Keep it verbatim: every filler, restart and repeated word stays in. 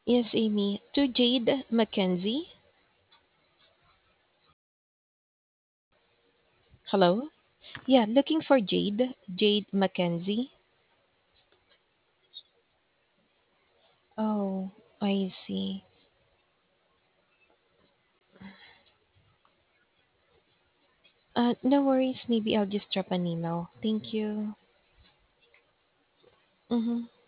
Yes, Amy. To Jade Mackenzie. Hello? Yeah, looking for Jade. Jade Mackenzie. Oh, I see. Uh, no worries. Maybe I'll just drop an email. Thank you. Mm-hmm.